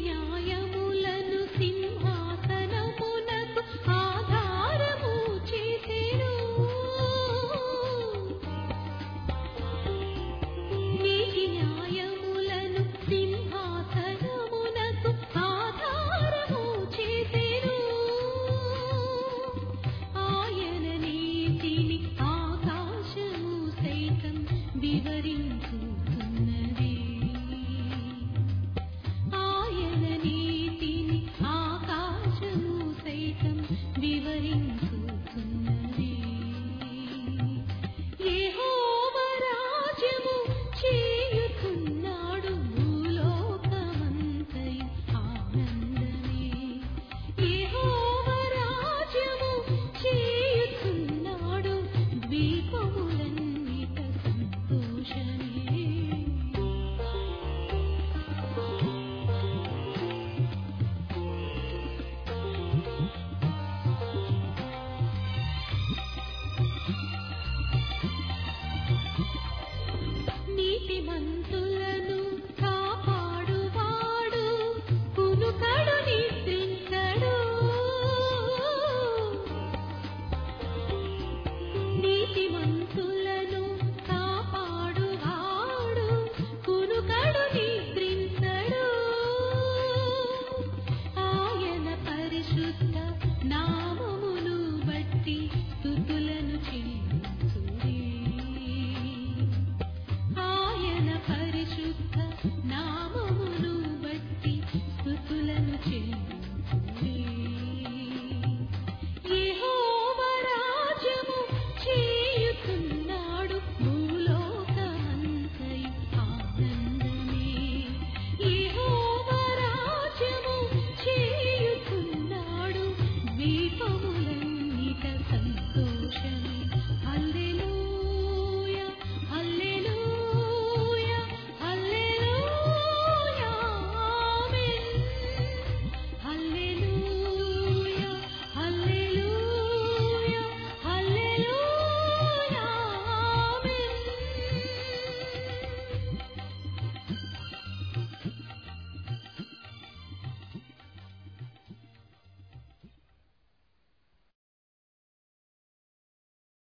న్యాయములను సింహాసనమునకు ఆధారము చేసెను. నీతి న్యాయములను సింహాసనమునకు ఆధారము చేసెను. ఆయన నీతిని ఆకాశము సైతం వివరించుతున్నది. ఆయన నీతిని ఆకాశము సైతం వివరించుతున్నది. యెహోవా రాజ్యము చేయుచున్నాడు భూలోకమంతయు ఆనందమే. యెహోవా రాజ్యము చేయుచున్నాడు ద్వీపములన్నిట సంతోషమే. నీతిమంతులను కాపాడువాడు కునుకడు నిద్రించడు. నీతిమంతులను కాపాడువాడు కునుకడు నిద్రించడు. ఆయన పరిశుద్ధ నామమును బట్టి స్తుతులను చెల్లించుడి. ఆయన పరిశుద్ధ నామమును బట్టి స్తుతులను చెల్లించుడి.